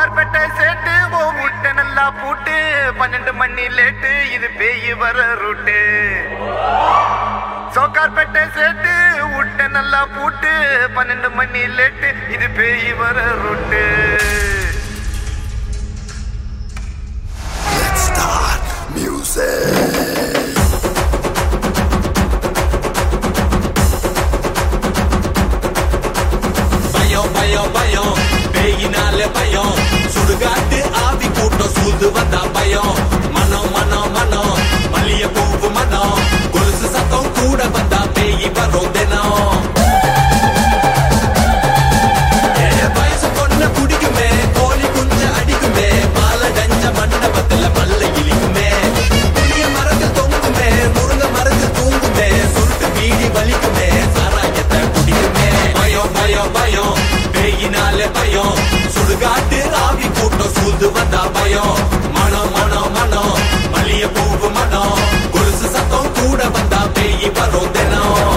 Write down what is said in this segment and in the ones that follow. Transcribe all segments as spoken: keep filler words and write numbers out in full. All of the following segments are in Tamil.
சோக்கார்பேட்டை சேட்டு ஓ முட்டை நல்லா பூட்டு பன்னெண்டு மணி லேட்டு இது பேய் வர ரூட்டு சோக்கார்பேட்டை சேட்டு முட்டை நல்லா பூட்டு பன்னெண்டு மணி லேட்டு இது பேய் வர ரூட்டு. Let's start music. பயம் பயம் பயம் பேயினால பயம் சுடுகாட்டு ஆவி கூட்டம் சூது வந்தா பயம் மனம் மனம் மனம் மல்லிய பூவு மனம் கொலுசு சத்தம் கூட வந்தா பேய் வரும் தினம். வயசு பொண்ண குடிக்குமே கோழி குஞ்ச அடிக்குமே பாலடஞ்ச மண்டபத்துல பல்ல இழிக்குமே புளிய மரத்தில் தொங்குமே முருங்க மரத்தில் தூங்குமே சுருட்டு வீடி வலிக்குமே சாராயத்தை குடிக்குமே. பயம் பயம் பயம் பேயினால பயம் சுடுகாட்டு ஆவி கூட்டம் சூது வந்தா பயம் மனம் மனம் மனம் மல்லிய பூவு மனம் கொலுசு சத்தம் கூட வந்தா பேய் வரும் தினம்.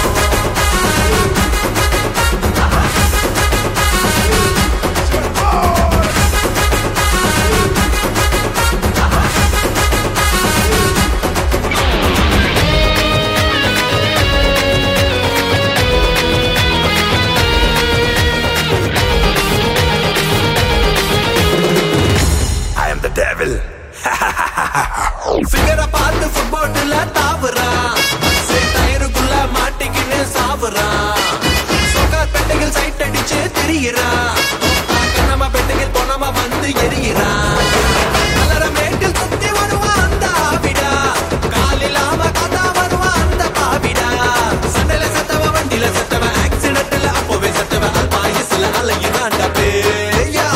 ஃபிகரை பார்த்து ஃபுட்பால்ல தாவுறா டயருக்குள்ள மாட்டிக்கின்னு சாவுறா சொக்கார் பெட்டைகள் சைட் அடிச்சு திரியிறா நம்ம பெட்டைகள் போனமா வந்து எரியிறா கலர மேட்டில் சுத்தி வருவா அந்த ஆவிடா காலில்லாம கதா வருவா அந்த பாவிடா சண்டையில செத்தவ வண்டியில செத்தவ ஆக்சிடென்ட்ல அப்பவே செத்தவ அல்பாயுசுல அலையிறாண்டா பேயா.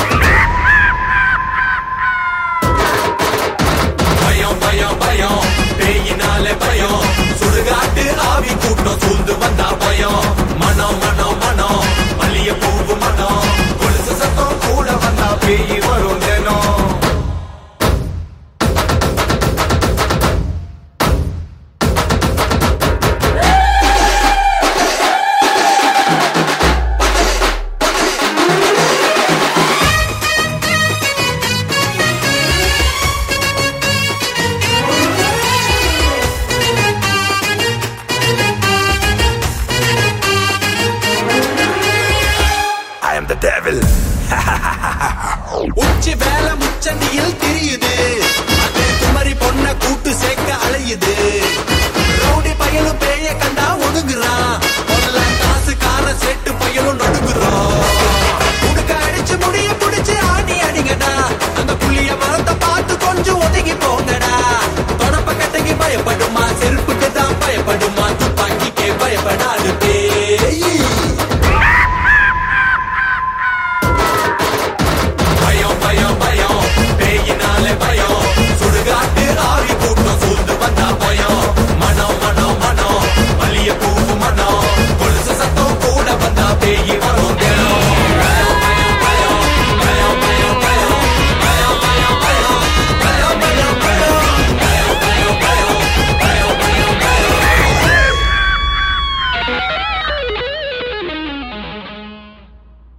பயம் பயம் பயம் பேயினால பயம் சுடுகாட்டு ஆவி கூட்டம் சூழ்ந்து வந்தா பயம் மனம் மனம் மனம் மல்லிய பூவு மனம் கொலுசு சத்தம் கூட வந்தா பேய் வரும் தினம். உச்சி வேலை முச்சந்தியில் திரியுது அதே குமரி பொண்ண கூட்டு சேர்க்க அலையுது